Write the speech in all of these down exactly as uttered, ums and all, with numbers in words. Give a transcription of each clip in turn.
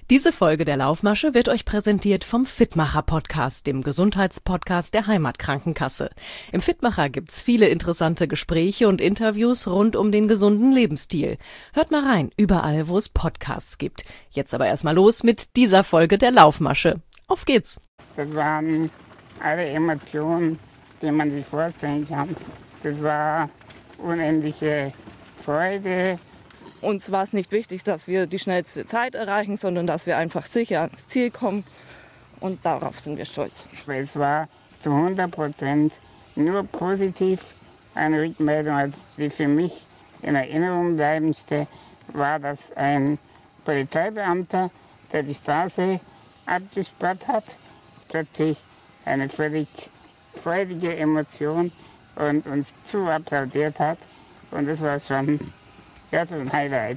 Diese Folge der Laufmasche wird euch präsentiert vom Fitmacher-Podcast, dem Gesundheitspodcast der Heimatkrankenkasse. Im Fitmacher gibt's viele interessante Gespräche und Interviews rund um den gesunden Lebensstil. Hört mal rein, überall, wo es Podcasts gibt. Jetzt aber erstmal los mit dieser Folge der Laufmasche. Auf geht's! Das waren alle Emotionen, die man sich vorstellen kann. Das war unendliche Freude. Uns war es nicht wichtig, dass wir die schnellste Zeit erreichen, sondern dass wir einfach sicher ans Ziel kommen. Und darauf sind wir stolz. Es war zu hundert Prozent nur positiv. Eine Rückmeldung, die für mich in Erinnerung bleibendste, war, dass ein Polizeibeamter, der die Straße abgesperrt hat, plötzlich eine völlig freudige Emotion und uns zu applaudiert hat. Und das war schon ja, so ein Highlight.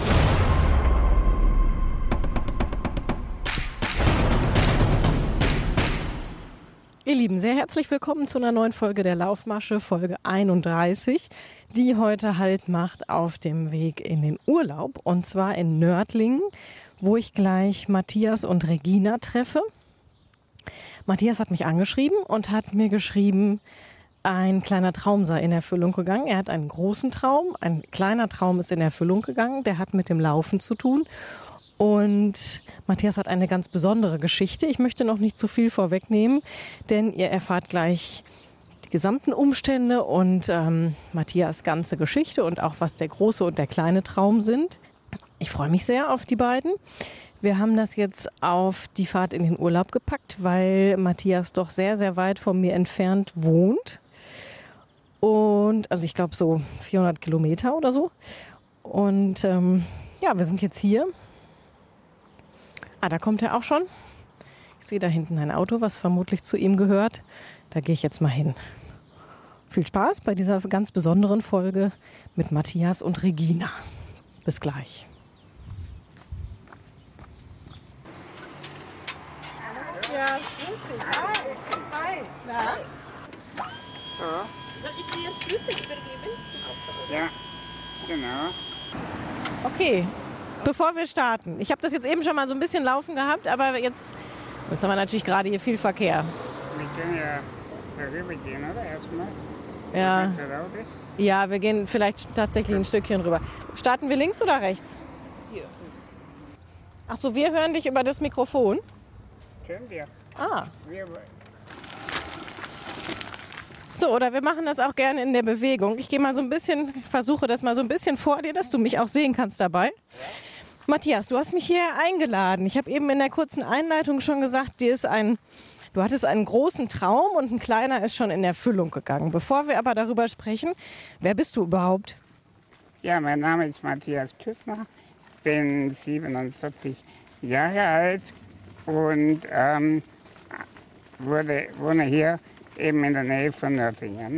Ihr Lieben, sehr herzlich willkommen zu einer neuen Folge der Laufmasche, Folge einunddreißig, die heute Halt macht auf dem Weg in den Urlaub, und zwar in Nördlingen, wo ich gleich Matthias und Regina treffe. Matthias hat mich angeschrieben und hat mir geschrieben, ein kleiner Traum sei in Erfüllung gegangen. Er hat einen großen Traum, ein kleiner Traum ist in Erfüllung gegangen, der hat mit dem Laufen zu tun. Und Matthias hat eine ganz besondere Geschichte. Ich möchte noch nicht zu viel vorwegnehmen, denn ihr erfahrt gleich die gesamten Umstände und ähm, Matthias' ganze Geschichte und auch, was der große und der kleine Traum sind. Ich freue mich sehr auf die beiden. Wir haben das jetzt auf die Fahrt in den Urlaub gepackt, weil Matthias doch sehr, sehr weit von mir entfernt wohnt. Und also ich glaube so vierhundert Kilometer oder so. Und ähm, ja, wir sind jetzt hier. Ah, da kommt er auch schon. Ich sehe da hinten ein Auto, was vermutlich zu ihm gehört. Da gehe ich jetzt mal hin. Viel Spaß bei dieser ganz besonderen Folge mit Matthias und Regina. Bis gleich. Ja, grüß dich. Hi. Hi. Na? So, Soll ich dir Schlüssel übergeben zum Auto? ja, genau. Okay, bevor wir starten. Ich habe das jetzt eben schon mal so ein bisschen laufen gehabt, aber jetzt müssen wir natürlich gerade hier viel Verkehr. Wir können ja darüber gehen, oder? Erstmal. Ja, Wenn es so laut ist. ja, wir gehen vielleicht tatsächlich ein Stückchen rüber. Starten wir links oder rechts? Hier. Ach so, wir hören dich über das Mikrofon. Können wir. Ah, Wir, so, oder wir machen das auch gerne in der Bewegung. Ich gehe mal so ein bisschen, versuche das mal so ein bisschen vor dir, dass du mich auch sehen kannst dabei. Ja. Matthias, du hast mich hier eingeladen. Ich habe eben in der kurzen Einleitung schon gesagt, dir ist ein, du hattest einen großen Traum und ein kleiner ist schon in Erfüllung gegangen. Bevor wir aber darüber sprechen, wer bist du überhaupt? ja, mein Name ist Matthias Pfiffner, bin siebenundvierzig Jahre alt und ähm, wurde, wohne hier eben in der Nähe von Nördlingen.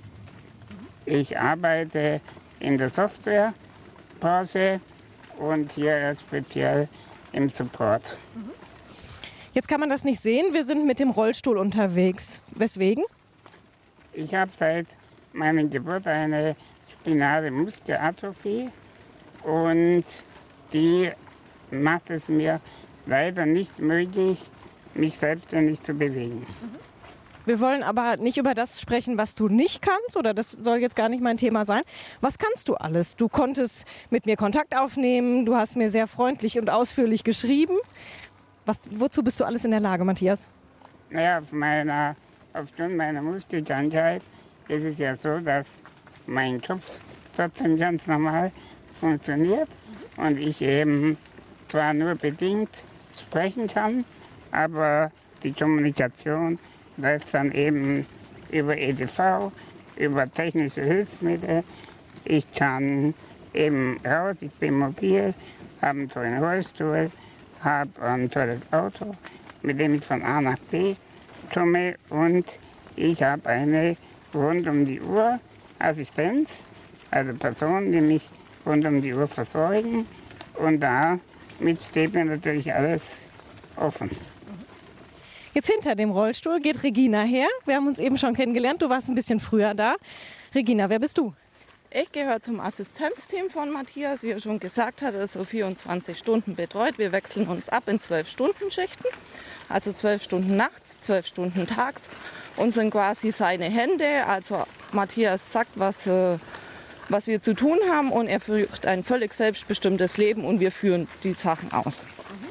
Ich arbeite in der Softwarebranche und hier speziell im Support. Jetzt kann man das nicht sehen, wir sind mit dem Rollstuhl unterwegs. Weswegen? Ich habe seit meiner Geburt eine spinale Muskelatrophie und die macht es mir leider nicht möglich, mich selbstständig zu bewegen. Wir wollen aber nicht über das sprechen, was du nicht kannst, oder das soll jetzt gar nicht mein Thema sein. Was kannst du alles? Du konntest mit mir Kontakt aufnehmen, du hast mir sehr freundlich und ausführlich geschrieben. Was, wozu bist du alles in der Lage, Matthias? Naja, auf meiner, aufgrund meiner Muskelkrankheit ist es ja so, dass mein Kopf trotzdem ganz normal funktioniert und ich eben zwar nur bedingt sprechen kann, aber die Kommunikation läuft dann eben über E D V, über technische Hilfsmittel. Ich kann eben raus, ich bin mobil, habe einen tollen Rollstuhl, habe ein tolles Auto, mit dem ich von A nach B komme und ich habe eine rund um die Uhr Assistenz, also Personen, die mich rund um die Uhr versorgen, und damit steht mir natürlich alles offen. Jetzt hinter dem Rollstuhl geht Regina her. Wir haben uns eben schon kennengelernt. Du warst ein bisschen früher da. Regina, wer bist du? Ich gehöre zum Assistenzteam von Matthias. Wie er schon gesagt hat, er ist so vierundzwanzig Stunden betreut. Wir wechseln uns ab in zwölf Stunden Schichten. Also zwölf Stunden nachts, zwölf Stunden tags und sind quasi seine Hände. Also Matthias sagt, was, äh, was wir zu tun haben und er führt ein völlig selbstbestimmtes Leben und wir führen die Sachen aus.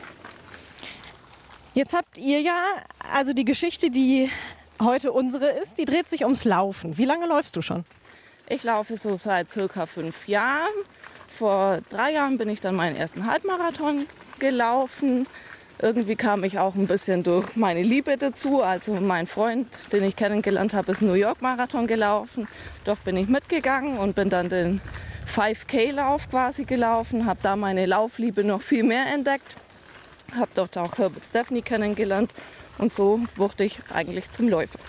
Jetzt habt ihr ja, also die Geschichte, die heute unsere ist, die dreht sich ums Laufen. Wie lange läufst du schon? Ich laufe so seit circa fünf Jahren. Vor drei Jahren bin ich dann meinen ersten Halbmarathon gelaufen. Irgendwie kam ich auch ein bisschen durch meine Liebe dazu. Also mein Freund, den ich kennengelernt habe, ist New York Marathon gelaufen. Doch bin ich mitgegangen und bin dann den fünf K Lauf quasi gelaufen. Habe da meine Laufliebe noch viel mehr entdeckt. Habe dort auch Herbert Stepney kennengelernt. Und so wurde ich eigentlich zum Läufer.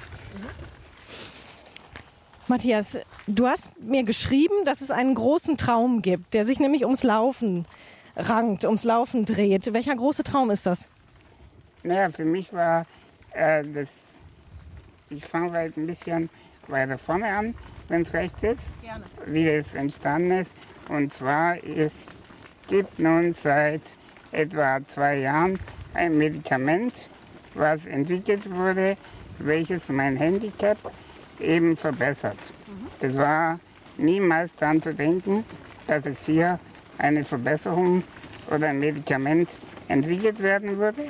Matthias, du hast mir geschrieben, dass es einen großen Traum gibt, der sich nämlich ums Laufen rankt, ums Laufen dreht. Welcher große Traum ist das? Naja, für mich war äh, das, ich fange halt ein bisschen weiter vorne an, wenn es recht ist, Gerne. Wie das entstanden ist. Und zwar, es gibt nun seit etwa zwei Jahren ein Medikament, was entwickelt wurde, welches mein Handicap eben verbessert. Es war niemals daran zu denken, dass es hier eine Verbesserung oder ein Medikament entwickelt werden würde.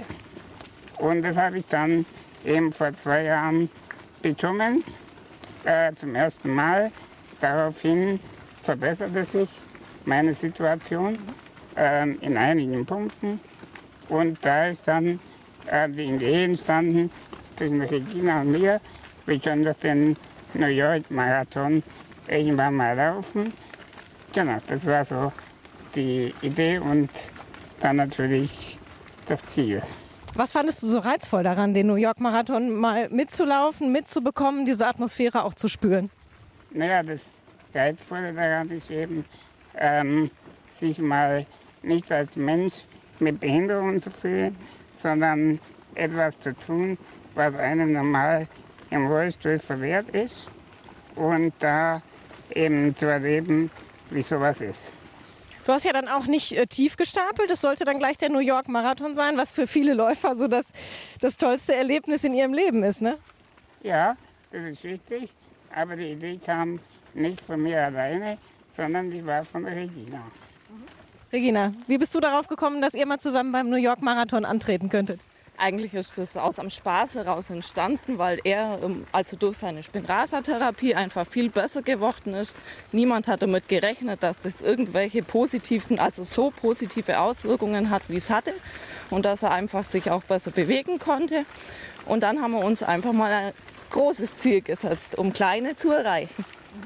Und das habe ich dann eben vor zwei Jahren bekommen, äh, zum ersten Mal. Daraufhin verbesserte sich meine Situation äh, in einigen Punkten. Und da ist dann äh, die Idee entstanden zwischen Regina und mir, wir können doch den New York Marathon irgendwann mal laufen. Genau, das war so die Idee und dann natürlich das Ziel. Was fandest du so reizvoll daran, den New York Marathon mal mitzulaufen, mitzubekommen, diese Atmosphäre auch zu spüren? Naja, das Reizvolle daran ist eben, ähm, sich mal nicht als Mensch mit Behinderung zu fühlen, sondern etwas zu tun, was einem normal im Rollstuhl verwehrt ist und da eben zu erleben, wie sowas ist. Du hast ja dann auch nicht äh, tief gestapelt. Es sollte dann gleich der New York Marathon sein, was für viele Läufer so das, das tollste Erlebnis in ihrem Leben ist, ne? Ja, das ist richtig. Aber die Idee kam nicht von mir alleine, sondern die war von der Regina. Regina, wie bist du darauf gekommen, dass ihr mal zusammen beim New York Marathon antreten könntet? Eigentlich ist das aus am Spaß heraus entstanden, weil er also durch seine Spinraza-Therapie einfach viel besser geworden ist. Niemand hat damit gerechnet, dass das irgendwelche positiven, also so positive Auswirkungen hat, wie es hatte. Und dass er einfach sich auch besser bewegen konnte. Und dann haben wir uns einfach mal ein großes Ziel gesetzt, um kleine zu erreichen.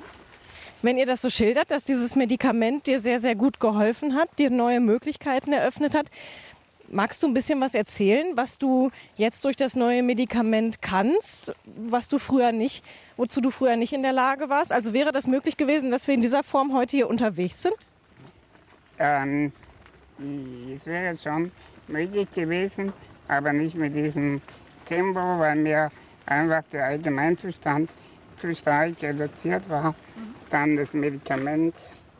Wenn ihr das so schildert, dass dieses Medikament dir sehr, sehr gut geholfen hat, dir neue Möglichkeiten eröffnet hat, magst du ein bisschen was erzählen, was du jetzt durch das neue Medikament kannst, was du früher nicht, wozu du früher nicht in der Lage warst? Also wäre das möglich gewesen, dass wir in dieser Form heute hier unterwegs sind? Ähm, es wäre schon möglich gewesen, aber nicht mit diesem Tempo, weil mir einfach der Allgemeinzustand zu stark reduziert war. Mhm. Dann das Medikament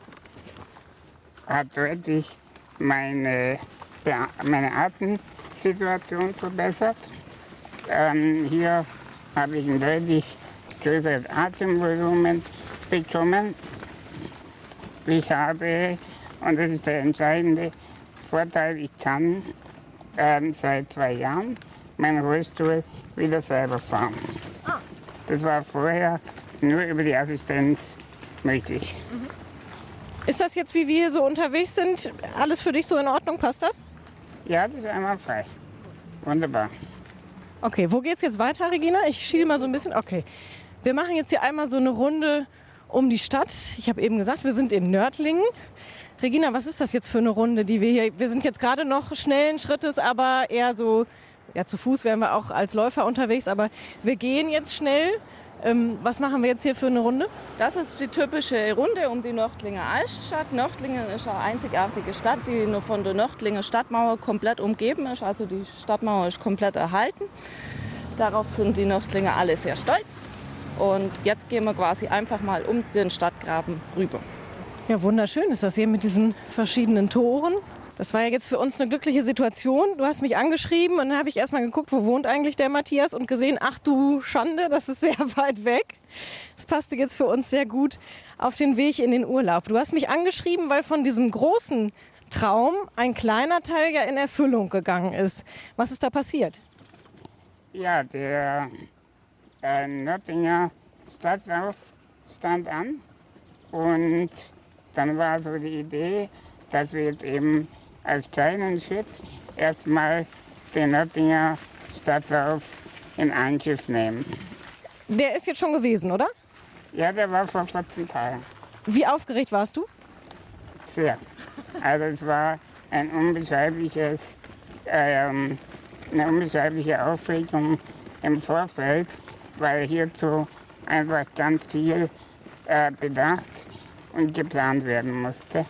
hat deutlich meine meine Atemsituation verbessert. Ähm, hier habe ich ein deutlich größeres Atemvolumen bekommen. Ich habe, und das ist der entscheidende Vorteil, ich kann ähm, seit zwei Jahren meinen Rollstuhl wieder selber fahren. Das war vorher nur über die Assistenz möglich. Ist das jetzt, wie wir hier so unterwegs sind, alles für dich so in Ordnung? Passt das? Ja, das ist einmal frei. Wunderbar. Okay, wo geht's jetzt weiter, Regina? Ich schiele mal so ein bisschen. Okay, wir machen jetzt hier einmal so eine Runde um die Stadt. Ich habe eben gesagt, wir sind in Nördlingen. Regina, was ist das jetzt für eine Runde, die wir hier... Wir sind jetzt gerade noch schnellen Schrittes, aber eher so... Ja, zu Fuß wären wir auch als Läufer unterwegs, aber wir gehen jetzt schnell. Ähm, was machen wir jetzt hier für eine Runde? Das ist die typische Runde um die Nördlinger Altstadt. Nördlingen ist eine einzigartige Stadt, die nur von der Nördlinger Stadtmauer komplett umgeben ist. Also die Stadtmauer ist komplett erhalten. Darauf sind die Nördlinger alle sehr stolz. Und jetzt gehen wir quasi einfach mal um den Stadtgraben rüber. Ja, wunderschön ist das hier mit diesen verschiedenen Toren. Das war ja jetzt für uns eine glückliche Situation. Du hast mich angeschrieben und dann habe ich erst mal geguckt, wo wohnt eigentlich der Matthias und gesehen, ach du Schande, das ist sehr weit weg. Das passte jetzt für uns sehr gut auf den Weg in den Urlaub. Du hast mich angeschrieben, weil von diesem großen Traum ein kleiner Teil ja in Erfüllung gegangen ist. Was ist da passiert? Ja, der äh, Nördlinger Stadtlauf stand an und dann war so die Idee, dass wir jetzt eben als kleinen Schritt erstmal den Nördlinger Stadtlauf in Angriff nehmen. Der ist jetzt schon gewesen, oder? Ja, der war vor vierzehn Tagen. Wie aufgeregt warst du? Sehr. Also es war ein unbeschreibliches, ähm, eine unbeschreibliche Aufregung im Vorfeld, weil hierzu einfach ganz viel äh, bedacht und geplant werden musste.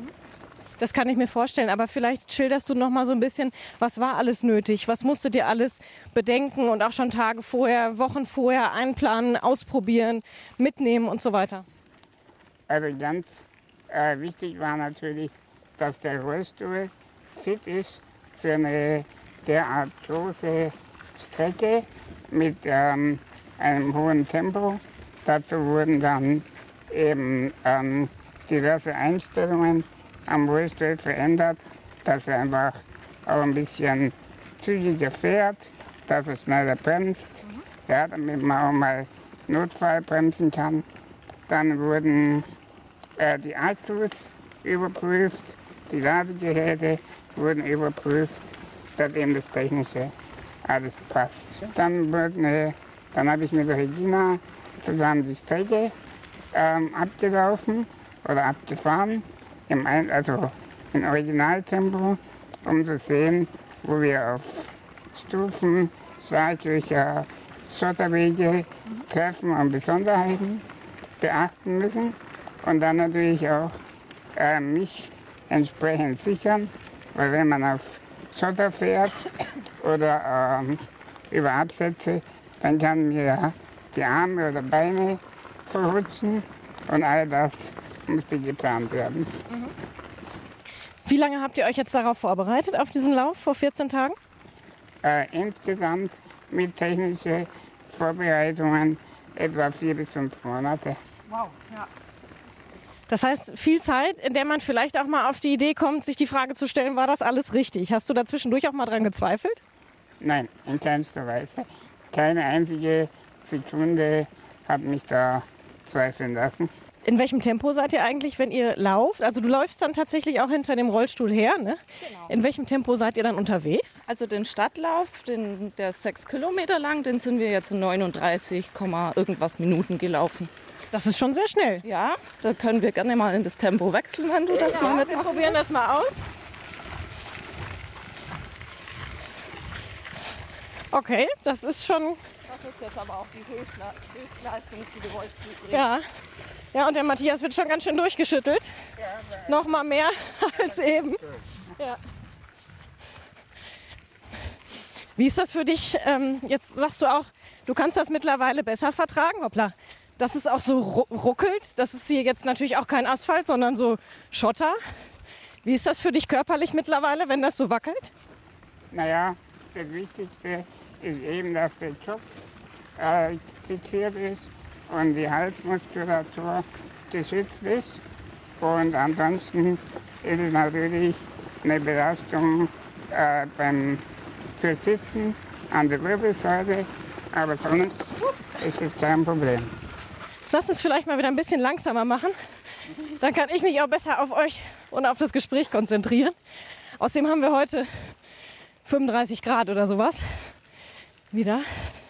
Das kann ich mir vorstellen, aber vielleicht schilderst du noch mal so ein bisschen, was war alles nötig? Was musstet ihr alles bedenken und auch schon Tage vorher, Wochen vorher einplanen, ausprobieren, mitnehmen und so weiter? Also ganz äh, wichtig war natürlich, dass der Rollstuhl fit ist für eine derart große Strecke mit ähm, einem hohen Tempo. Dazu wurden dann eben ähm, diverse Einstellungen am Rollstuhl verändert, dass er einfach auch ein bisschen zügiger fährt, dass er schneller bremst, mhm. ja, damit man auch mal Notfall bremsen kann. Dann wurden äh, die Akkus überprüft, die Ladegeräte wurden überprüft, dass eben das Technische alles passt. Dann, wurde, dann habe ich mit Regina zusammen die Strecke ähm, abgelaufen oder abgefahren, im Ein also in Originaltempo, um zu sehen, wo wir auf Stufen schlaglöcher Schotterwege treffen und Besonderheiten beachten müssen. Und dann natürlich auch äh, mich entsprechend sichern, weil wenn man auf Schotter fährt oder ähm, über Absätze, dann kann mir die Arme oder Beine verrutschen und all das musste geplant werden. Wie lange habt ihr euch jetzt darauf vorbereitet, auf diesen Lauf vor vierzehn Tagen? Äh, insgesamt mit technischen Vorbereitungen etwa vier bis fünf Monate. Wow, ja. Das heißt, viel Zeit, in der man vielleicht auch mal auf die Idee kommt, sich die Frage zu stellen, war das alles richtig? Hast du da zwischendurch auch mal dran gezweifelt? Nein, in keinster Weise. Keine einzige Sekunde hat mich da zweifeln lassen. In welchem Tempo seid ihr eigentlich, wenn ihr lauft? Also du läufst dann tatsächlich auch hinter dem Rollstuhl her, ne? Genau. In welchem Tempo seid ihr dann unterwegs? Also den Stadtlauf, den, der ist sechs Kilometer lang, den sind wir jetzt in neununddreißig, irgendwas Minuten gelaufen. Das ist schon sehr schnell. Ja, da können wir gerne mal in das Tempo wechseln, wenn du das Ja, mal wir mitmachst. probieren das mal aus. Okay, das ist schon... Das ist jetzt aber auch die Höchstleistung, die der Rollstuhl bringt. Ja. Ja, und der Matthias wird schon ganz schön durchgeschüttelt. Noch mal mehr als eben. Ja. Wie ist das für dich? Ähm, jetzt sagst du auch, du kannst das mittlerweile besser vertragen. Hoppla. Dass es auch so ru- ruckelt. Das ist hier jetzt natürlich auch kein Asphalt, sondern so Schotter. Wie ist das für dich körperlich mittlerweile, wenn das so wackelt? Naja, das Wichtigste ist eben, dass der Kopf äh, fixiert ist und die Halsmuskulatur geschützt ist. Und ansonsten ist es natürlich eine Belastung äh, beim für Sitzen an der Wirbelsäule, aber sonst ist es kein Problem. Lass uns vielleicht mal wieder ein bisschen langsamer machen. Dann kann ich mich auch besser auf euch und auf das Gespräch konzentrieren. Außerdem haben wir heute fünfunddreißig Grad oder sowas. Wieder.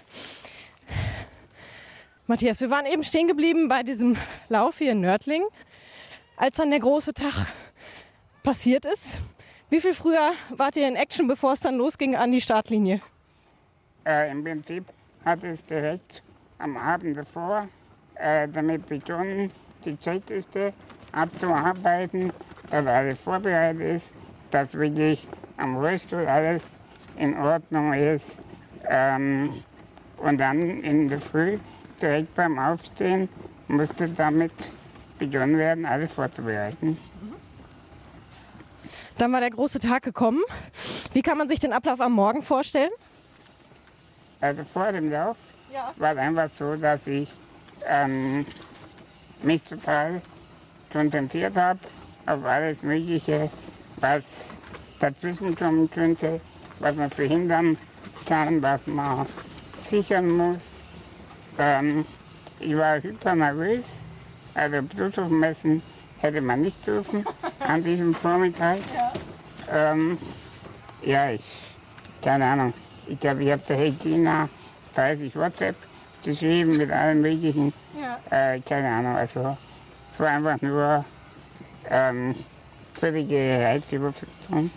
Matthias, wir waren eben stehen geblieben bei diesem Lauf hier in Nördlingen, als dann der große Tag passiert ist. Wie viel früher wart ihr in Action, bevor es dann losging an die Startlinie? Äh, Im Prinzip hat es direkt am Abend davor äh, damit begonnen, die Checkliste abzuarbeiten, dass alles vorbereitet ist, dass wirklich am Rollstuhl alles in Ordnung ist. Ähm, und dann in der Früh direkt beim Aufstehen musste damit begonnen werden, alles vorzubereiten. Dann war der große Tag gekommen. Wie kann man sich den Ablauf am Morgen vorstellen? Also vor dem Lauf Ja. war es einfach so, dass ich ähm, mich total konzentriert habe auf alles Mögliche, was dazwischen kommen könnte, was man verhindern kann, was man sichern muss. Ähm, ich war hypernervös, also Blutdruck messen hätte man nicht dürfen an diesem Vormittag. Ja, ähm, ja ich, keine Ahnung, ich glaube, ich habe der Regina dreißig WhatsApp geschrieben mit allen möglichen, ja. äh, keine Ahnung, also es war einfach nur ähm, völlige Reizüberflutung.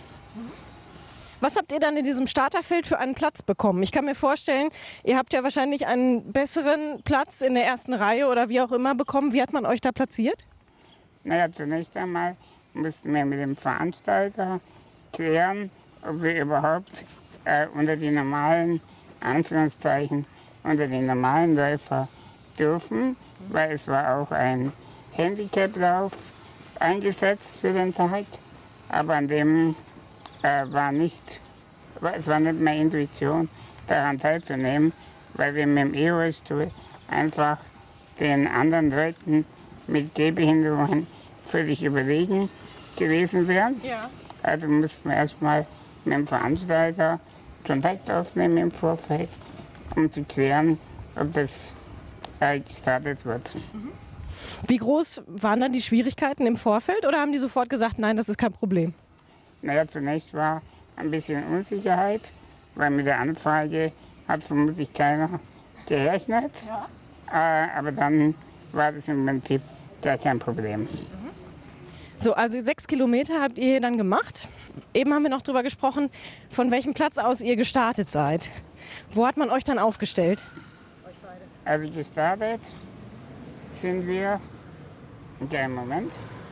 Was habt ihr dann in diesem Starterfeld für einen Platz bekommen? Ich kann mir vorstellen, ihr habt ja wahrscheinlich einen besseren Platz in der ersten Reihe oder wie auch immer bekommen. Wie hat man euch da platziert? Naja, zunächst einmal mussten wir mit dem Veranstalter klären, ob wir überhaupt äh, unter die normalen, Anführungszeichen, unter die normalen Läufer dürfen, weil es war auch ein Handicap-Lauf eingesetzt für den Tag, aber an dem äh, war nicht, es war nicht mehr Intuition, daran teilzunehmen, weil wir mit dem E-Rollstuhl einfach den anderen Leuten mit Gehbehinderungen völlig überlegen gewesen wären. Ja. Also mussten wir erstmal mit dem Veranstalter Kontakt aufnehmen im Vorfeld, um zu klären, ob das äh, gestartet wird. Wie groß waren dann die Schwierigkeiten im Vorfeld oder haben die sofort gesagt, nein, das ist kein Problem? Naja, zunächst war ein bisschen Unsicherheit, weil mit der Anfrage hat vermutlich keiner gerechnet. Ja. Äh, aber dann war das im Prinzip gar kein Problem. So, also sechs Kilometer habt ihr dann gemacht. Eben haben wir noch darüber gesprochen, von welchem Platz aus ihr gestartet seid. Wo hat man euch dann aufgestellt? Also gestartet sind wir, einen kleinen Moment.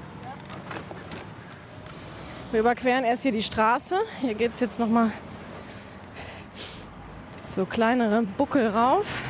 Wir überqueren erst hier die Straße. Hier geht es jetzt noch mal so kleinere Buckel rauf.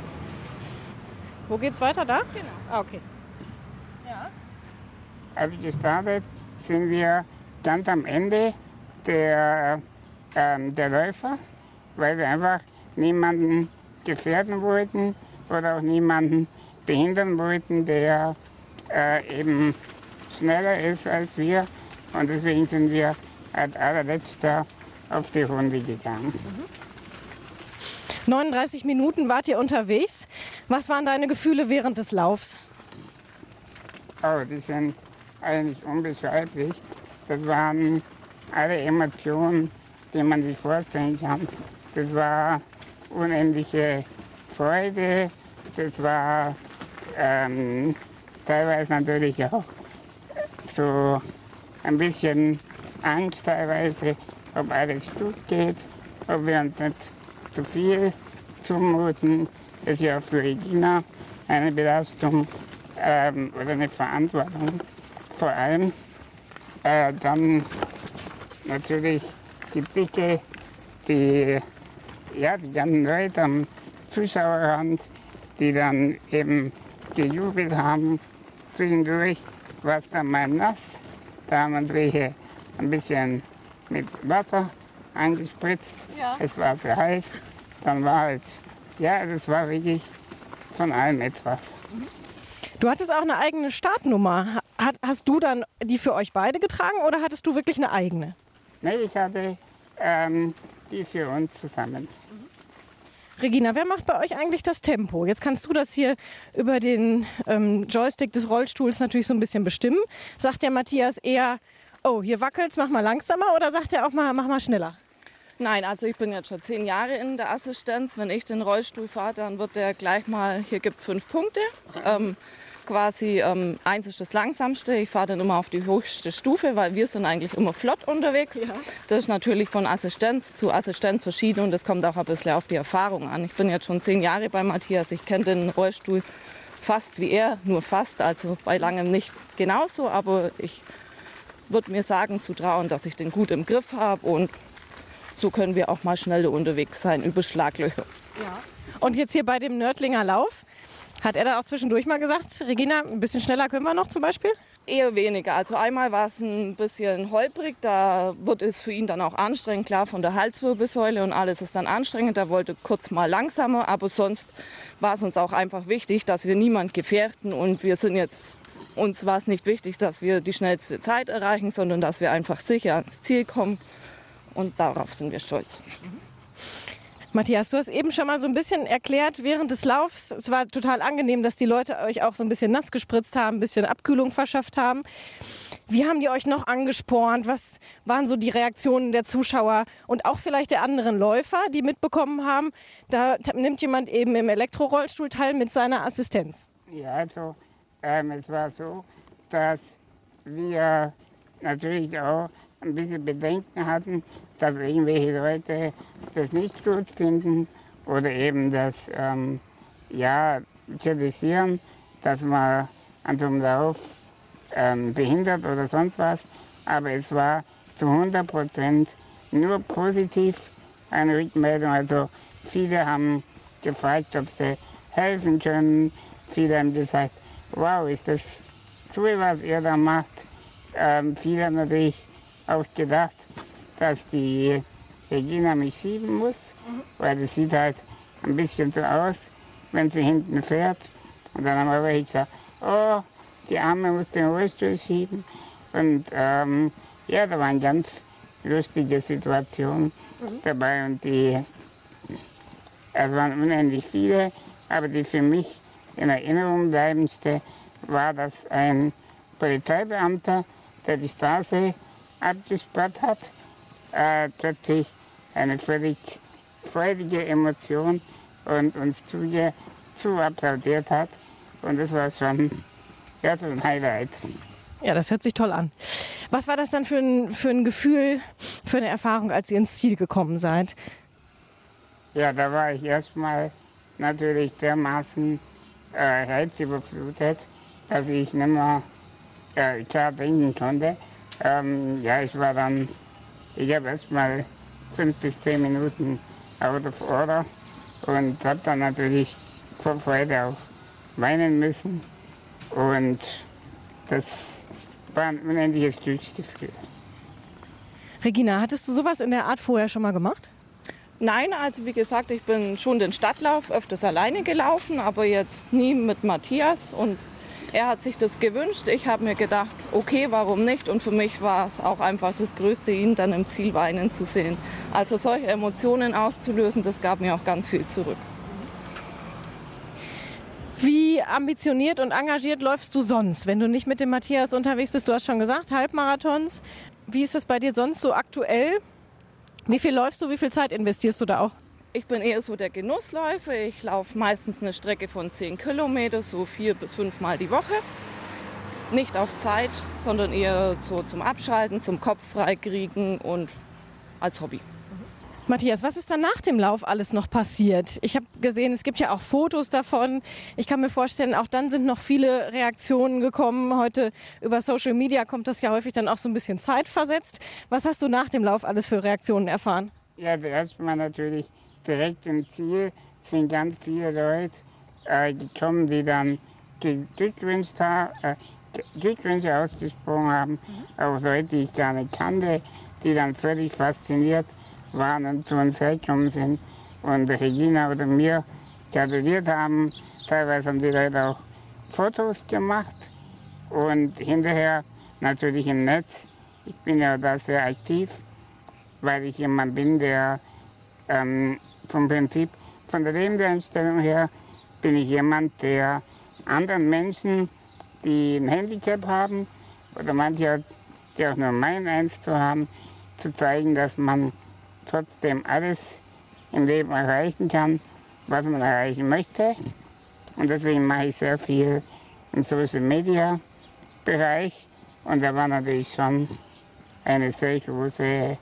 Wo geht's weiter? Da? Genau. Ah, okay. Ja. Also gestartet sind wir ganz am Ende der, ähm, der Läufer, weil wir einfach niemanden gefährden wollten oder auch niemanden behindern wollten, der äh, eben schneller ist als wir. Und deswegen sind wir als allerletzter auf die Runde gegangen. neununddreißig Minuten wart ihr unterwegs. Was waren deine Gefühle während des Laufs? Oh, die sind eigentlich unbeschreiblich. Das waren alle Emotionen, die man sich vorstellen kann. Das war unendliche Freude, das war ähm, teilweise natürlich auch so ein bisschen Angst teilweise, ob alles gut geht, ob wir uns nicht zu viel zumuten. Das ist ja auch für Regina eine Belastung ähm, oder eine Verantwortung. Vor allem äh, dann natürlich die Blicke, die, ja, die ganzen Leute am Zuschauerrand, die dann eben gejubelt haben. Zwischendurch war es dann mal nass. Da haben wir uns welche ein bisschen mit Wasser angespritzt. Ja. Es war sehr heiß. Dann war es, ja, das war wirklich von allem etwas. Du hattest auch eine eigene Startnummer. Hat, hast du dann die für euch beide getragen oder hattest du wirklich eine eigene? Nee, ich hatte ähm, die für uns zusammen. Regina, wer macht bei euch eigentlich das Tempo? Jetzt kannst du das hier über den ähm, Joystick des Rollstuhls natürlich so ein bisschen bestimmen. Sagt der Matthias eher, oh, hier wackelt's, mach mal langsamer, oder sagt er auch mal, mach mal schneller? Nein, also ich bin jetzt schon zehn Jahre in der Assistenz. Wenn ich den Rollstuhl fahre, dann wird der gleich mal, hier gibt es fünf Punkte. Ähm, quasi ähm, eins ist das Langsamste. Ich fahre dann immer auf die höchste Stufe, weil wir sind eigentlich immer flott unterwegs. Ja. Das ist natürlich von Assistenz zu Assistenz verschieden und das kommt auch ein bisschen auf die Erfahrung an. Ich bin jetzt schon zehn Jahre bei Matthias. Ich kenne den Rollstuhl fast wie er, nur fast, also bei langem nicht genauso. Aber ich würde mir sagen, zu trauen, dass ich den gut im Griff habe und so können wir auch mal schneller unterwegs sein über Schlaglöcher. Ja. Und jetzt hier bei dem Nördlinger Lauf, Hat er da auch zwischendurch mal gesagt, Regina, ein bisschen schneller können wir noch zum Beispiel? Eher weniger. Also einmal war es ein bisschen holprig, da wird es für ihn dann auch anstrengend, klar von der Halswirbelsäule und alles ist dann anstrengend. Er wollte kurz mal langsamer, aber sonst war es uns auch einfach wichtig, dass wir niemand gefährden und wir sind jetzt, uns war es nicht wichtig, dass wir die schnellste Zeit erreichen, sondern dass wir einfach sicher ans Ziel kommen und darauf sind wir stolz. Matthias, du hast eben schon mal so ein bisschen erklärt während des Laufs. Es war total angenehm, dass die Leute euch auch so ein bisschen nass gespritzt haben, ein bisschen Abkühlung verschafft haben. Wie haben die euch noch angespornt? Was waren so die Reaktionen der Zuschauer und auch vielleicht der anderen Läufer, die mitbekommen haben, da nimmt jemand eben im Elektrorollstuhl teil mit seiner Assistenz? Ja, also ähm, es war so, dass wir natürlich auch ein bisschen Bedenken hatten, dass irgendwelche Leute das nicht gut finden oder eben das ähm, ja, kritisieren, dass man an so einem Lauf ähm, behindert oder sonst was. Aber es war zu hundert Prozent nur positiv eine Rückmeldung. Also viele haben gefragt, ob sie helfen können. Viele haben gesagt, wow, ist das cool, was ihr da macht. Ähm, viele haben natürlich auch gedacht, dass die Regina mich schieben muss, weil das sieht halt ein bisschen so aus, wenn sie hinten fährt. Und dann haben wir wirklich gesagt, oh, die Arme muss den Rollstuhl schieben. Und ähm, ja, da waren ganz lustige Situationen mhm. dabei. Und die, es waren unendlich viele, aber die für mich in Erinnerung bleibendste war, dass ein Polizeibeamter, der die Straße abgesperrt hat, äh, plötzlich eine völlig freudige Emotion und uns zu, zu applaudiert hat. Und das war schon ja, so ein Highlight. Ja, das hört sich toll an. Was war das dann für ein, für ein Gefühl, für eine Erfahrung, als ihr ins Ziel gekommen seid? Ja, da war ich erstmal natürlich dermaßen äh, reizüberflutet, dass ich nicht mehr äh, klar denken konnte. Ähm, ja, ich war dann, ich habe erstmal fünf bis zehn Minuten out of order und habe dann natürlich vor Freude auch weinen müssen. Und das war ein unendliches Glücksgefühl. Regina, hattest du sowas in der Art vorher schon mal gemacht? Nein, also wie gesagt, ich bin schon den Stadtlauf öfters alleine gelaufen, aber jetzt nie mit Matthias. Und er hat sich das gewünscht. Ich habe mir gedacht, okay, warum nicht? Und für mich war es auch einfach das Größte, ihn dann im Ziel weinen zu sehen. Also solche Emotionen auszulösen, das gab mir auch ganz viel zurück. Wie ambitioniert und engagiert läufst du sonst, wenn du nicht mit dem Matthias unterwegs bist? Du hast schon gesagt, Halbmarathons. Wie ist das bei dir sonst so aktuell? Wie viel läufst du, wie viel Zeit investierst du da auch? Ich bin eher so der Genussläufer. Ich laufe meistens eine Strecke von zehn Kilometer, so vier bis fünf Mal die Woche. Nicht auf Zeit, sondern eher so zum Abschalten, zum Kopf freikriegen und als Hobby. Matthias, was ist dann nach dem Lauf alles noch passiert? Ich habe gesehen, es gibt ja auch Fotos davon. Ich kann mir vorstellen, auch dann sind noch viele Reaktionen gekommen. Heute über Social Media kommt das ja häufig dann auch so ein bisschen zeitversetzt. Was hast du nach dem Lauf alles für Reaktionen erfahren? Ja, zuerst mal natürlich direkt im Ziel sind ganz viele Leute äh, gekommen, die dann Glückwünsche, äh, Glückwünsche ausgesprochen haben. Mhm. Auch Leute, die ich gar nicht kannte, die dann völlig fasziniert waren und zu uns hergekommen sind und Regina oder mir gratuliert haben. Teilweise haben die Leute auch Fotos gemacht und hinterher natürlich im Netz. Ich bin ja da sehr aktiv, weil ich jemand bin, der ähm, vom Prinzip, von der Lebenseinstellung her, bin ich jemand, der anderen Menschen, die ein Handicap haben oder manche, die auch nur meinen eins zu haben, zu zeigen, dass man trotzdem alles im Leben erreichen kann, was man erreichen möchte. Und deswegen mache ich sehr viel im Social-Media-Bereich. Und da war natürlich schon eine sehr große äh,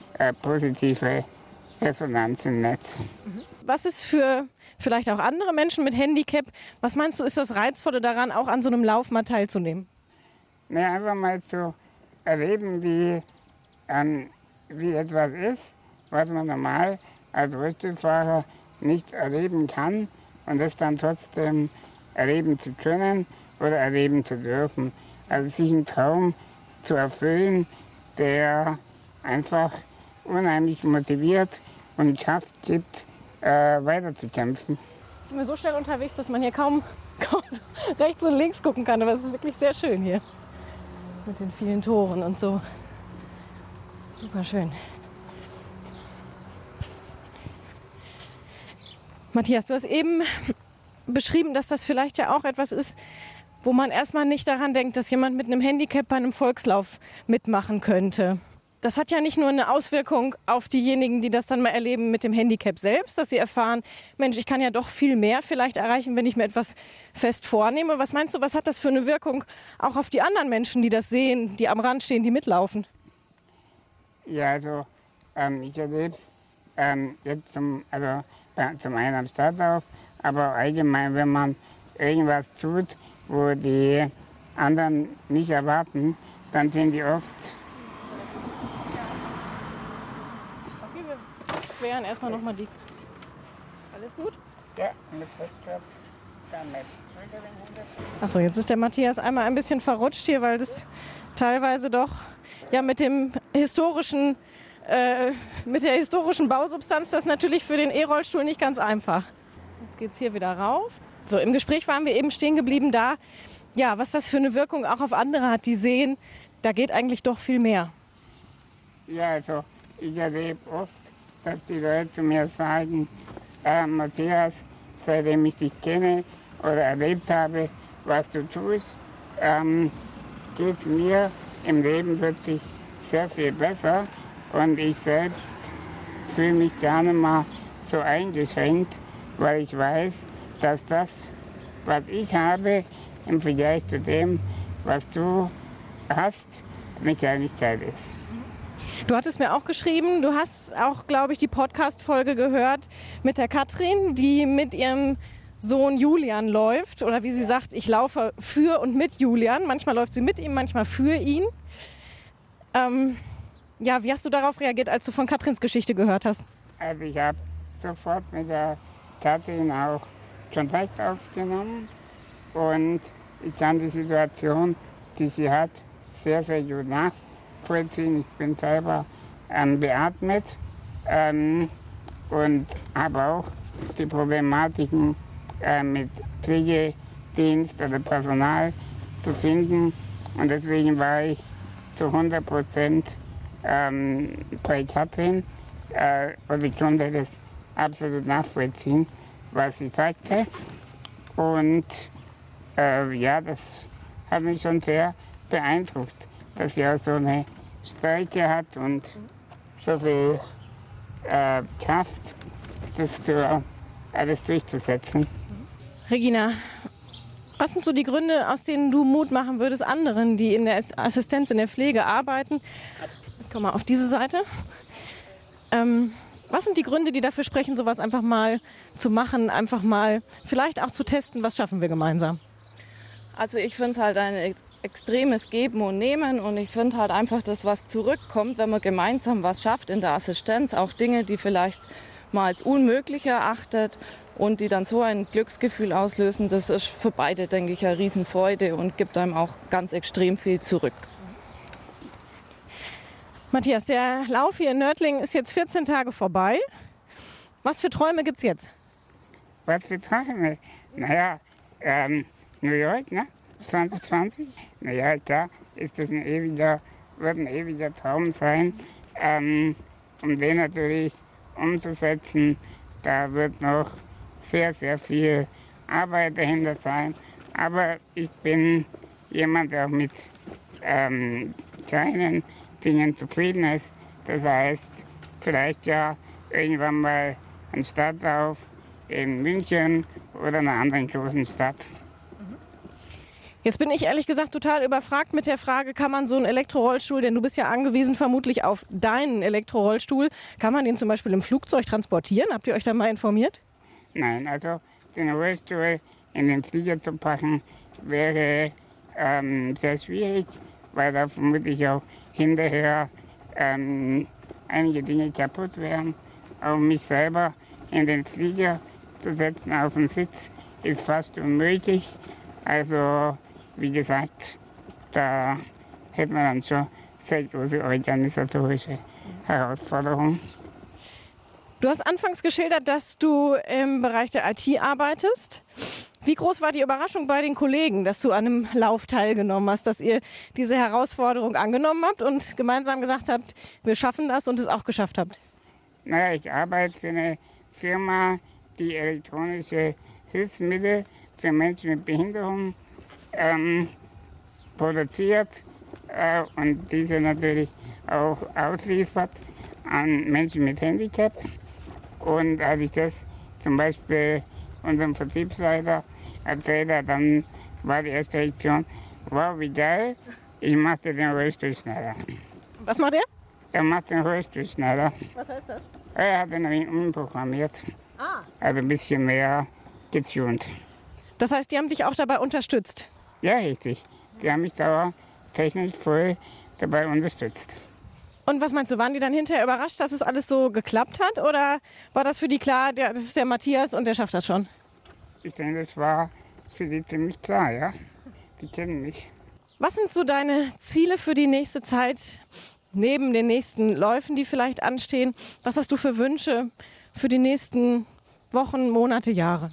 positive Resonanz im Netz. Was ist für vielleicht auch andere Menschen mit Handicap, was meinst du, ist das Reizvolle daran, auch an so einem Lauf mal teilzunehmen? Ja, einfach mal zu erleben, wie, ähm, wie etwas ist, was man normal als Rollstuhlfahrer nicht erleben kann und das dann trotzdem erleben zu können oder erleben zu dürfen. Also sich einen Traum zu erfüllen, der einfach unheimlich motiviert und Kraft gibt, äh, weiterzukämpfen. Jetzt sind wir so schnell unterwegs, dass man hier kaum, kaum so rechts und links gucken kann. Aber es ist wirklich sehr schön hier. Mit den vielen Toren und so. Super schön. Matthias, du hast eben beschrieben, dass das vielleicht ja auch etwas ist, wo man erstmal nicht daran denkt, dass jemand mit einem Handicap bei einem Volkslauf mitmachen könnte. Das hat ja nicht nur eine Auswirkung auf diejenigen, die das dann mal erleben mit dem Handicap selbst, dass sie erfahren, Mensch, ich kann ja doch viel mehr vielleicht erreichen, wenn ich mir etwas fest vornehme. Was meinst du, was hat das für eine Wirkung auch auf die anderen Menschen, die das sehen, die am Rand stehen, die mitlaufen? Ja, also ähm, ich erlebe es ähm, jetzt zum, also, äh, zum einen am Stadtlauf, aber allgemein, wenn man irgendwas tut, wo die anderen nicht erwarten, dann sind die oft... Okay, wir queren erstmal nochmal die. Alles gut? Ja, mit Festkraft. Achso, jetzt ist der Matthias einmal ein bisschen verrutscht hier, weil das teilweise doch ja mit dem historischen, äh, mit der historischen Bausubstanz das natürlich für den E-Rollstuhl nicht ganz einfach. Jetzt geht's hier wieder rauf. So, im Gespräch waren wir eben stehen geblieben da, ja, was das für eine Wirkung auch auf andere hat, die sehen, da geht eigentlich doch viel mehr. Ja, also ich erlebe oft, dass die Leute zu mir sagen, äh, Matthias, seitdem ich dich kenne oder erlebt habe, was du tust, ähm, geht es mir im Leben plötzlich sehr viel besser und ich selbst fühle mich gerne mal so eingeschränkt, weil ich weiß, dass das, was ich habe, im Vergleich zu dem, was du hast, eine Kleinigkeit ist. Du hattest mir auch geschrieben, du hast auch, glaube ich, die Podcast-Folge gehört mit der Katrin, die mit ihrem Sohn Julian läuft. Oder wie sie sagt, ich laufe für und mit Julian. Manchmal läuft sie mit ihm, manchmal für ihn. Ähm, ja, wie hast du darauf reagiert, als du von Katrins Geschichte gehört hast? Also ich habe sofort mit der Katrin auch Kontakt aufgenommen und ich kann die Situation, die sie hat, sehr, sehr gut nachvollziehen. Ich bin selber ähm, beatmet ähm, und habe auch die Problematiken äh, mit Pflegedienst oder Personal zu finden. Und deswegen war ich zu hundert Prozent ähm, bei Katrin äh, und ich konnte das absolut nachvollziehen, was sie sagte. Und äh, ja, das hat mich schon sehr beeindruckt, dass sie auch so eine Stärke hat und so viel äh, Kraft, das zu, alles durchzusetzen. Regina, was sind so die Gründe, aus denen du Mut machen würdest anderen, die in der Assistenz, in der Pflege arbeiten? Komm mal auf diese Seite. Ähm, was sind die Gründe, die dafür sprechen, sowas einfach mal zu machen, einfach mal vielleicht auch zu testen, was schaffen wir gemeinsam? Also ich finde es halt ein extremes Geben und Nehmen und ich finde halt einfach, dass was zurückkommt, wenn man gemeinsam was schafft in der Assistenz, auch Dinge, die vielleicht mal als unmöglich erachtet und die dann so ein Glücksgefühl auslösen, das ist für beide, denke ich, eine Riesenfreude und gibt einem auch ganz extrem viel zurück. Matthias, der Lauf hier in Nördlingen ist jetzt vierzehn Tage vorbei. Was für Träume gibt's jetzt? Was für Träume? Naja, ähm, New York, ne? zwanzig zwanzig. Naja, klar, ist das ein ewiger, wird ein ewiger Traum sein, ähm, um den natürlich umzusetzen. Da wird noch sehr, sehr viel Arbeit dahinter sein. Aber ich bin jemand, der auch mit ähm, kleinen Dingen zufrieden ist. Das heißt, vielleicht ja irgendwann mal ein Stadtlauf in München oder einer anderen großen Stadt. Jetzt bin ich ehrlich gesagt total überfragt mit der Frage, kann man so einen Elektrorollstuhl, denn du bist ja angewiesen vermutlich auf deinen Elektrorollstuhl, kann man den zum Beispiel im Flugzeug transportieren? Habt ihr euch da mal informiert? Nein, also den Rollstuhl in den Flieger zu packen wäre ähm, sehr schwierig, weil da vermutlich auch hinterher ähm, einige Dinge kaputt wären. Auch mich selber in den Flieger zu setzen, auf den Sitz ist fast unmöglich. Also, wie gesagt, da hätte man dann schon sehr große organisatorische Herausforderungen. Du hast anfangs geschildert, dass du im Bereich der I T arbeitest. Wie groß war die Überraschung bei den Kollegen, dass du an einem Lauf teilgenommen hast, dass ihr diese Herausforderung angenommen habt und gemeinsam gesagt habt, wir schaffen das und es auch geschafft habt? Naja, ich arbeite für eine Firma, die elektronische Hilfsmittel für Menschen mit Behinderung ähm, produziert äh, und diese natürlich auch ausliefert an Menschen mit Handicap. Und als ich das zum Beispiel unserem Vertriebsleiter erzählte, dann war die erste Reaktion, wow, wie geil, ich machte den Rollstuhl schneller. Was macht er? Er macht den Rollstuhl schneller. Was heißt das? Er hat den Ring umprogrammiert, Ah. also ein bisschen mehr getuned. Das heißt, die haben dich auch dabei unterstützt? Ja, richtig. Die haben mich da technisch voll dabei unterstützt. Und was meinst du, waren die dann hinterher überrascht, dass es alles so geklappt hat? Oder war das für die klar, der, das ist der Matthias und der schafft das schon? Ich denke, das war für die ziemlich klar, ja. Die kennen mich. Was sind so deine Ziele für die nächste Zeit, neben den nächsten Läufen, die vielleicht anstehen? Was hast du für Wünsche für die nächsten Wochen, Monate, Jahre?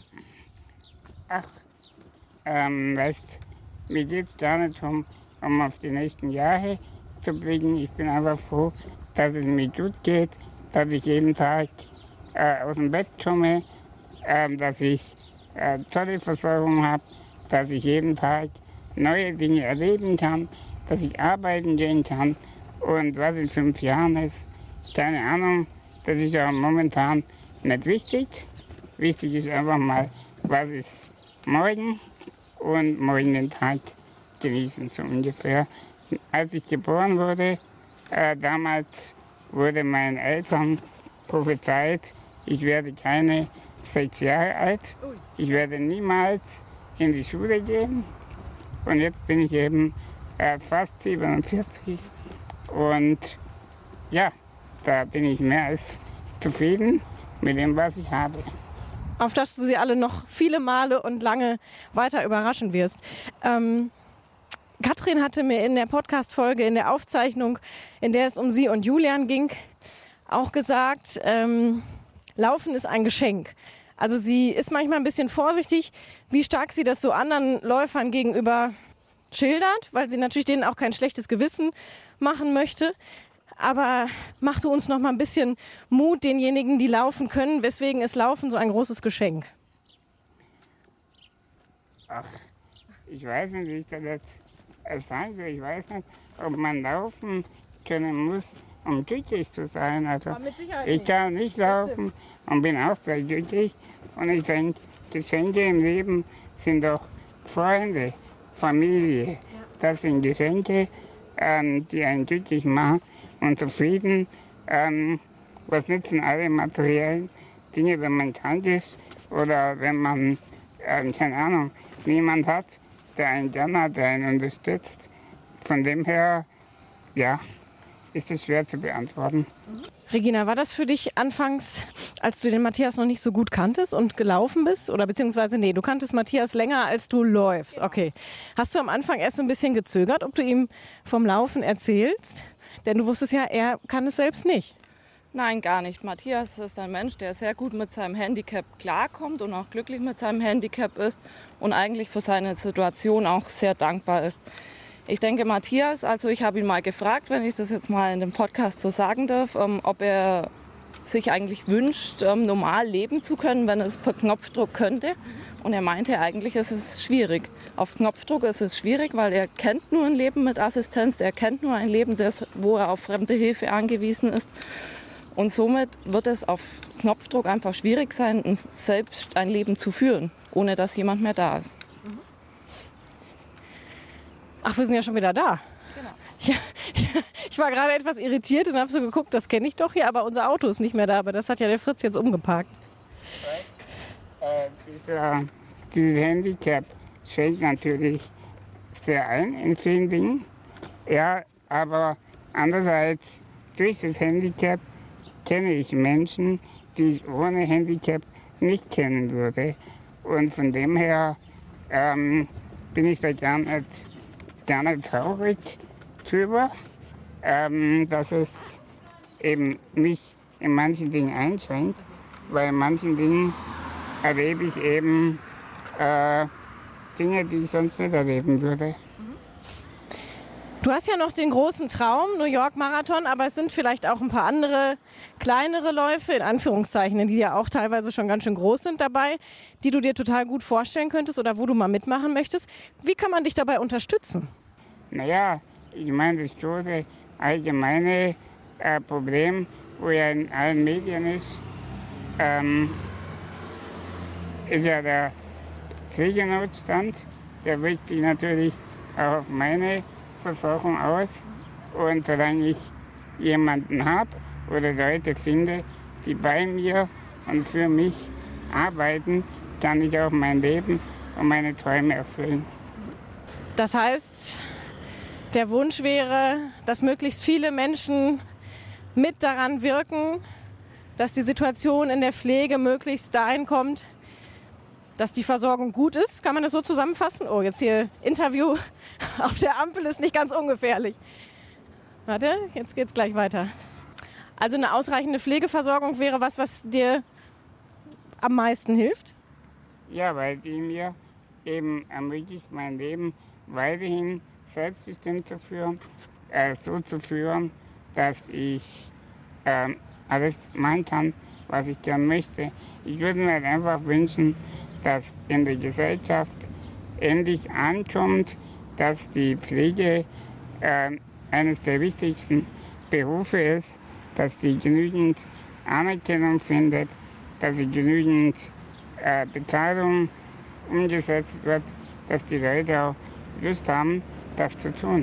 Ach, ähm, weißt, mir geht es gar nicht um, um auf die nächsten Jahre zu blicken. Ich bin einfach froh, dass es mir gut geht, dass ich jeden Tag äh, aus dem Bett komme, äh, dass ich äh, tolle Versorgung habe, dass ich jeden Tag neue Dinge erleben kann, dass ich arbeiten gehen kann. Und was in fünf Jahren ist, keine Ahnung, das ist ja momentan nicht wichtig. Wichtig ist einfach mal, was ist morgen und morgen den Tag genießen, so ungefähr. Als ich geboren wurde, äh, damals wurde meinen Eltern prophezeit, ich werde keine sechs Jahre alt, ich werde niemals in die Schule gehen. Und jetzt bin ich eben äh, fast siebenundvierzig und ja, da bin ich mehr als zufrieden mit dem, was ich habe. Auf dass du sie alle noch viele Male und lange weiter überraschen wirst. Ähm, Katrin hatte mir in der Podcast-Folge, in der Aufzeichnung, in der es um sie und Julian ging, auch gesagt, ähm, Laufen ist ein Geschenk. Also sie ist manchmal ein bisschen vorsichtig, wie stark sie das so anderen Läufern gegenüber schildert, weil sie natürlich denen auch kein schlechtes Gewissen machen möchte. Aber mach du uns noch mal ein bisschen Mut denjenigen, die laufen können. Weswegen ist Laufen so ein großes Geschenk? Ach, ich weiß nicht, wie ich das jetzt sagen soll. Ich weiß nicht, ob man laufen können muss, um glücklich zu sein. Also, mit Sicherheit ich nicht. kann nicht laufen und bin auch sehr glücklich. Und ich denke, Geschenke im Leben sind doch Freunde, Familie. Das sind Geschenke, ähm, die einen glücklich machen und zufrieden. Ähm, was nützen alle materiellen Dinge, wenn man krank ist oder wenn man, ähm, keine Ahnung, niemand hat, der einen gerne hat, der einen unterstützt. Von dem her, ja, ist es schwer zu beantworten. Regina, war das für dich anfangs, als du den Matthias noch nicht so gut kanntest und gelaufen bist? Oder beziehungsweise, nee, du kanntest Matthias länger, als du läufst. Okay. Hast du am Anfang erst so ein bisschen gezögert, ob du ihm vom Laufen erzählst? Denn du wusstest ja, er kann es selbst nicht. Nein, gar nicht. Matthias ist ein Mensch, der sehr gut mit seinem Handicap klarkommt und auch glücklich mit seinem Handicap ist und eigentlich für seine Situation auch sehr dankbar ist. Ich denke, Matthias, also ich habe ihn mal gefragt, wenn ich das jetzt mal in dem Podcast so sagen darf, ähm, ob er sich eigentlich wünscht, ähm, normal leben zu können, wenn es per Knopfdruck könnte. Und er meinte, eigentlich ist es schwierig. Auf Knopfdruck ist es schwierig, weil er kennt nur ein Leben mit Assistenz, er kennt nur ein Leben, das, wo er auf fremde Hilfe angewiesen ist. Und somit wird es auf Knopfdruck einfach schwierig sein, selbst ein Leben zu führen, ohne dass jemand mehr da ist. Ach, wir sind ja schon wieder da. Genau. Ja, ich war gerade etwas irritiert und habe so geguckt, das kenne ich doch hier, aber unser Auto ist nicht mehr da. Aber das hat ja der Fritz jetzt umgeparkt. Äh, dieser, dieses Handicap schränkt natürlich sehr ein in vielen Dingen. Ja, aber andererseits, durch das Handicap kenne ich Menschen, die ich ohne Handicap nicht kennen würde. Und von dem her ähm, bin ich da gar nicht, gar nicht traurig drüber, ähm, dass es eben mich in manchen Dingen einschränkt, weil in manchen Dingen erlebe ich eben äh, Dinge, die ich sonst nicht erleben würde. Du hast ja noch den großen Traum, New York Marathon, aber es sind vielleicht auch ein paar andere kleinere Läufe, in Anführungszeichen, die ja auch teilweise schon ganz schön groß sind dabei, die du dir total gut vorstellen könntest oder wo du mal mitmachen möchtest. Wie kann man dich dabei unterstützen? Naja, ich meine, das große allgemeine äh, Problem, wo ja in allen Medien ist, ähm, ist ja der Pflegenotstand. Der wirkt sich natürlich auch auf meine Versorgung aus. Und solange ich jemanden habe oder Leute finde, die bei mir und für mich arbeiten, kann ich auch mein Leben und meine Träume erfüllen. Das heißt, der Wunsch wäre, dass möglichst viele Menschen mit daran wirken, dass die Situation in der Pflege möglichst dahin kommt, dass die Versorgung gut ist. Kann man das so zusammenfassen? Oh, jetzt hier Interview auf der Ampel ist nicht ganz ungefährlich. Warte, jetzt geht's gleich weiter. Also eine ausreichende Pflegeversorgung wäre was, was dir am meisten hilft? Ja, weil die mir eben ermöglicht, mein Leben weiterhin selbstbestimmt zu führen, äh, so zu führen, dass ich äh, alles machen kann, was ich gern möchte. Ich würde mir halt einfach wünschen, dass in der Gesellschaft endlich ankommt, dass die Pflege äh, eines der wichtigsten Berufe ist, dass die genügend Anerkennung findet, dass sie genügend äh, Bezahlung umgesetzt wird, dass die Leute auch Lust haben, das zu tun.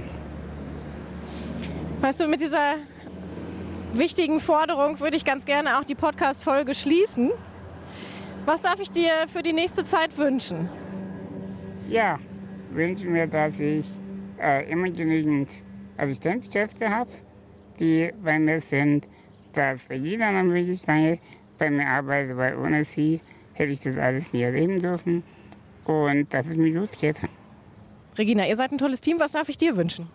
Weißt du, mit dieser wichtigen Forderung würde ich ganz gerne auch die Podcast-Folge schließen. Was darf ich dir für die nächste Zeit wünschen? Ja, wünsche mir, dass ich äh, immer genügend Assistenzkräfte habe, die bei mir sind, dass Regina noch möglichst lange bei mir arbeitet, weil ohne sie hätte ich das alles nie erleben dürfen und dass es mir gut geht. Regina, ihr seid ein tolles Team. Was darf ich dir wünschen?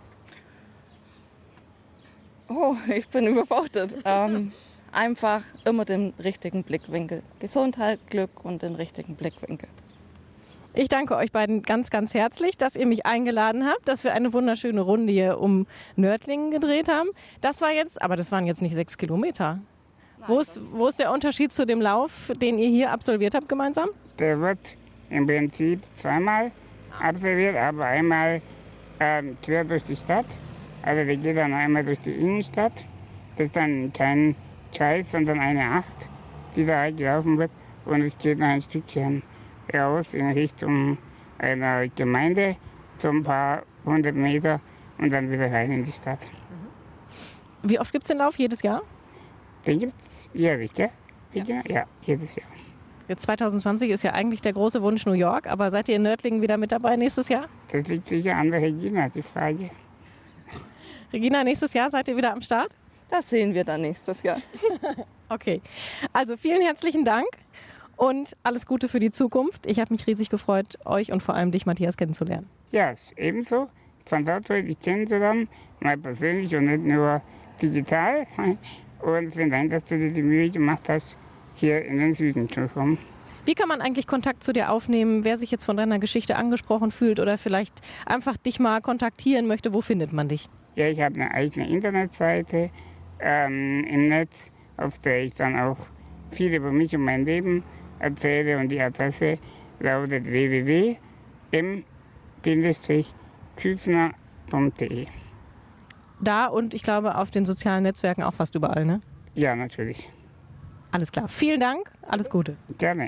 Oh, ich bin überfordert. ähm, einfach immer den richtigen Blickwinkel. Gesundheit, Glück und den richtigen Blickwinkel. Ich danke euch beiden ganz, ganz herzlich, dass ihr mich eingeladen habt, dass wir eine wunderschöne Runde hier um Nördlingen gedreht haben. Das war jetzt, aber das waren jetzt nicht sechs Kilometer. Nein, wo ist, wo ist der Unterschied zu dem Lauf, den ihr hier absolviert habt gemeinsam? Der wird im Prinzip zweimal absolviert, aber einmal ähm, quer durch die Stadt. Also der geht dann einmal durch die Innenstadt. Das ist dann kein Kreis, sondern eine Acht, die da gelaufen wird. Und es geht noch ein Stückchen raus in Richtung einer Gemeinde, so ein paar hundert Meter und dann wieder rein in die Stadt. Wie oft gibt es den Lauf? Jedes Jahr? Den gibt es jährlich, gell? Ja. ja, jedes Jahr. Jetzt zwanzig zwanzig ist ja eigentlich der große Wunsch New York, aber seid ihr in Nördlingen wieder mit dabei nächstes Jahr? Das liegt sicher an der Regina, die Frage. Regina, nächstes Jahr seid ihr wieder am Start? Das sehen wir dann nächstes Jahr. Okay, also vielen herzlichen Dank. Und alles Gute für die Zukunft. Ich habe mich riesig gefreut, euch und vor allem dich, Matthias, kennenzulernen. Ja, ebenso. Ich fand es auch toll, dich kennenzulernen, mal persönlich und nicht nur digital. Und vielen Dank, dass du dir die Mühe gemacht hast, hier in den Süden zu kommen. Wie kann man eigentlich Kontakt zu dir aufnehmen, wer sich jetzt von deiner Geschichte angesprochen fühlt oder vielleicht einfach dich mal kontaktieren möchte? Wo findet man dich? Ja, ich habe eine eigene Internetseite ähm, im Netz, auf der ich dann auch viel über mich und mein Leben erzähle und die Adresse lautet w w w punkt m küfner punkt d e. Da und ich glaube auf den sozialen Netzwerken auch fast überall, ne? Ja, natürlich. Alles klar. Vielen Dank. Alles Gute. Gerne.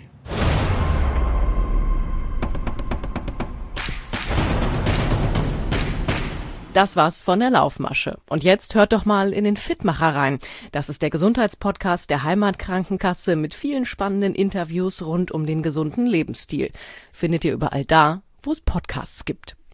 Das war's von der Laufmasche. Und jetzt hört doch mal in den Fitmacher rein. Das ist der Gesundheitspodcast der Heimatkrankenkasse mit vielen spannenden Interviews rund um den gesunden Lebensstil. Findet ihr überall da, wo es Podcasts gibt.